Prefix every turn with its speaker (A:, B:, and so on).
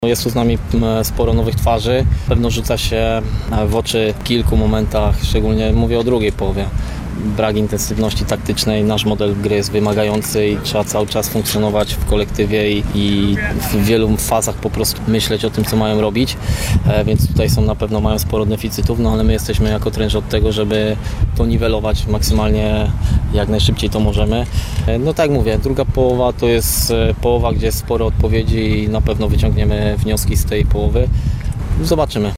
A: Jest tu z nami sporo nowych twarzy. Pewno rzuca się w oczy w kilku momentach, szczególnie mówię o drugiej połowie. Brak intensywności taktycznej, nasz model gry jest wymagający i trzeba cały czas funkcjonować w kolektywie i w wielu fazach po prostu myśleć o tym, co mają robić, więc tutaj na pewno mają sporo deficytów, ale my jesteśmy jako trenerzy od tego, żeby to niwelować maksymalnie, jak najszybciej to możemy. No tak jak mówię, druga połowa to jest połowa, gdzie jest sporo odpowiedzi i na pewno wyciągniemy wnioski z tej połowy. Zobaczymy.